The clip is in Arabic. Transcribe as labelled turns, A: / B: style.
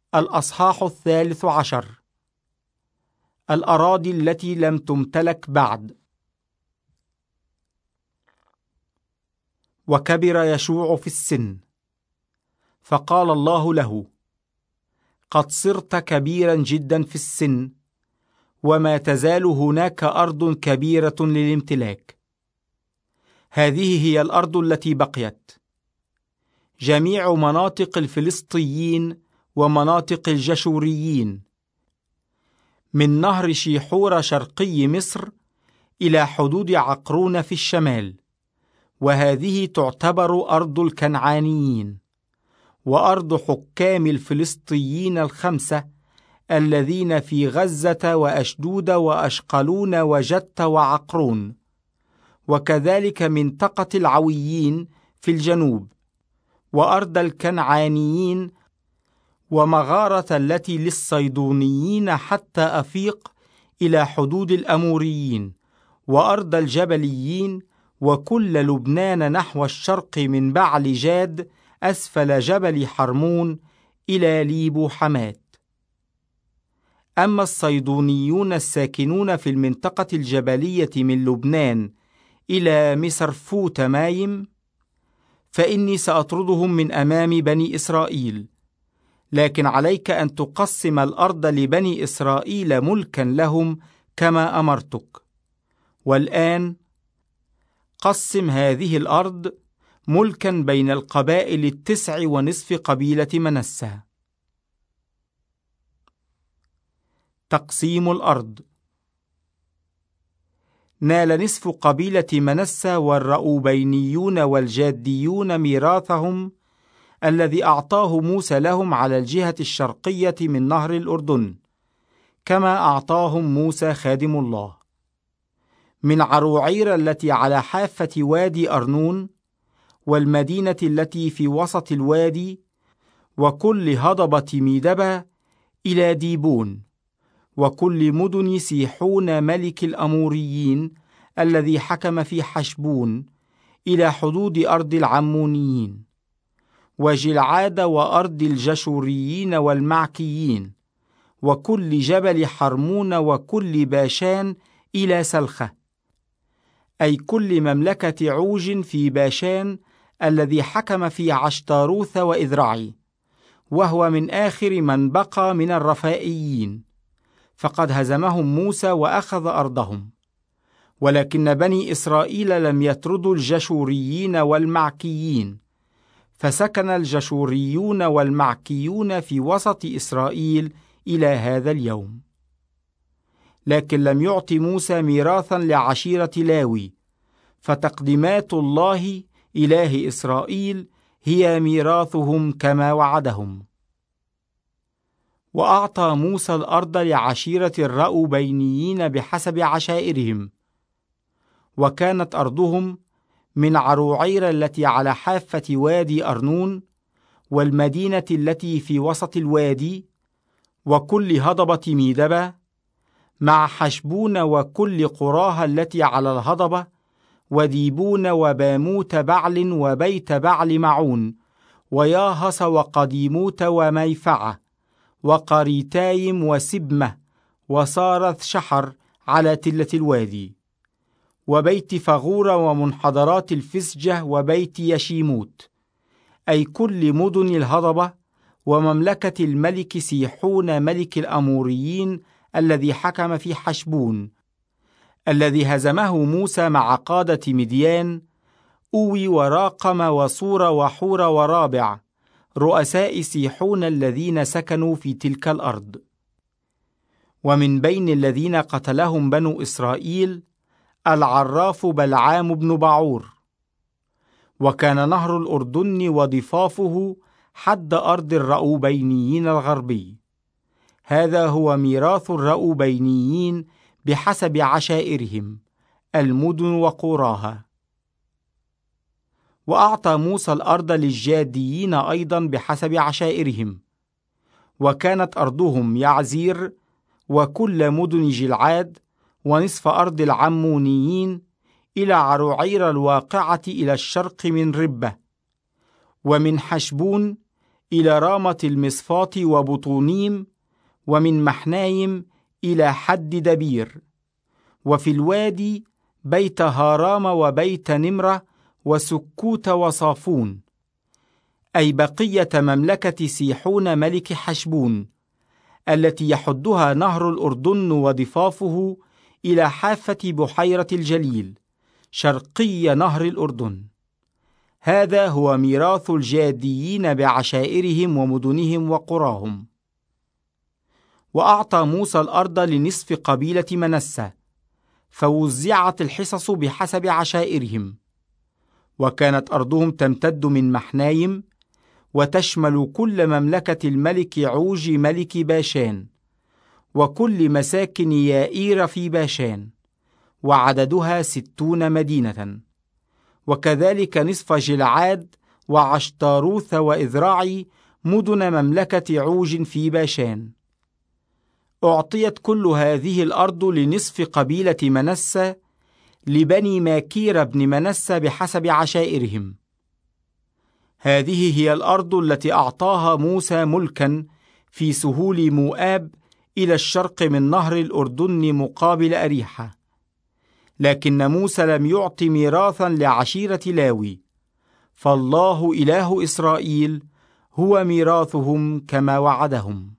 A: الأصحاح 13. الأراضي التي لم تمتلك بعد. وكبر يشوع في السن، فقال الله له: قد صرت كبيرا جدا في السن، وما تزال هناك أرض كبيرة للامتلاك. هذه هي الأرض التي بقيت: جميع مناطق الفلسطيين ومناطق الجشوريين، من نهر شيحور شرقي مصر إلى حدود عقرون في الشمال، وهذه تعتبر أرض الكنعانيين، وأرض حكام الفلسطيين 5 الذين في غزة وأشدود وأشقلون وجت وعقرون، وكذلك منطقة العويين في الجنوب، وأرض الكنعانيين، ومغارة التي للصيدونيين حتى أفيق إلى حدود الأموريين، وأرض الجبليين، وكل لبنان نحو الشرق من بعل جاد أسفل جبل حرمون إلى ليبو حمات. أما الصيدونيون الساكنون في المنطقة الجبلية من لبنان إلى مسرفوت مايم فإني سأطردهم من أمام بني إسرائيل، لكن عليك أن تقسم الأرض لبني إسرائيل ملكا لهم كما أمرتك. والآن قسم هذه الأرض ملكا بين القبائل 9.5 قبيلة منسى. تقسيم الأرض: نال نصف قبيلة منسى والرأوبينيون والجاديون ميراثهم الذي أعطاه موسى لهم على الجهة الشرقية من نهر الأردن، كما أعطاهم موسى خادم الله، من عروعير التي على حافة وادي أرنون، والمدينة التي في وسط الوادي، وكل هضبة ميدبة إلى ديبون، وكل مدن سيحون ملك الأموريين الذي حكم في حشبون إلى حدود أرض العمونيين، وجلعاد وأرض الجشوريين والمعكيين، وكل جبل حرمون، وكل باشان إلى سلخة، أي كل مملكة عوج في باشان الذي حكم في عشتاروث وإذرعي، وهو من آخر من بقى من الرفائيين، فقد هزمهم موسى وأخذ أرضهم. ولكن بني إسرائيل لم يطردوا الجشوريين والمعكيين، فسكن الجشوريون والمعكيون في وسط إسرائيل إلى هذا اليوم. لكن لم يعط موسى ميراثا لعشيرة لاوي، فتقدمات الله إله إسرائيل هي ميراثهم كما وعدهم. وأعطى موسى الأرض لعشيرة الرأوبينيين بحسب عشائرهم، وكانت أرضهم من عروعير التي على حافة وادي أرنون، والمدينة التي في وسط الوادي، وكل هضبة ميدبة، مع حشبون وكل قراها التي على الهضبة، وديبون وباموت بعل وبيت بعل معون، وياهص وقديموت وميفعة، وقريتايم وسبمة، وصارت شحر على تلة الوادي، وبيت فغورة ومنحدرات الفسجة وبيت يشيموت، أي كل مدن الهضبة، ومملكة الملك سيحون ملك الأموريين الذي حكم في حشبون، الذي هزمه موسى مع قادة مديان، أوي وراقم وصور وحور ورابع، رؤساء سيحون الذين سكنوا في تلك الأرض. ومن بين الذين قتلهم بنو إسرائيل العراف بلعام بن بعور. وكان نهر الأردن وضفافه حد أرض الرأوبينيين الغربي. هذا هو ميراث الرأوبينيين بحسب عشائرهم، المدن وقراها. وأعطى موسى الأرض للجاديين أيضا بحسب عشائرهم، وكانت أرضهم يعزير وكل مدن جلعاد، ونصف أرض العمونيين إلى عروعير الواقعة إلى الشرق من ربة، ومن حشبون إلى رامة المصفاة وبطونيم، ومن محنايم إلى حد دبير، وفي الوادي بيت هارام وبيت نمرة وسكوت وصافون، أي بقية مملكة سيحون ملك حشبون، التي يحدها نهر الأردن وضفافه إلى حافة بحيرة الجليل شرقي نهر الأردن. هذا هو ميراث الجاديين بعشائرهم ومدنهم وقراهم. وأعطى موسى الأرض لنصف قبيلة منسى، فوزعت الحصص بحسب عشائرهم. وكانت أرضهم تمتد من محنايم، وتشمل كل مملكة الملك عوج ملك باشان، وكل مساكن يائير في باشان، وعددها 60 مدينة. وكذلك نصف جلعاد وعشتاروث وإذراعي، مدن مملكة عوج في باشان. أعطيت كل هذه الأرض لنصف قبيلة منسى لبني ماكير بن منسى بحسب عشائرهم. هذه هي الأرض التي أعطاها موسى ملكا في سهول مؤاب إلى الشرق من نهر الأردن مقابل أريحة. لكن موسى لم يعط ميراثا لعشيرة لاوي، فالله إله إسرائيل هو ميراثهم كما وعدهم.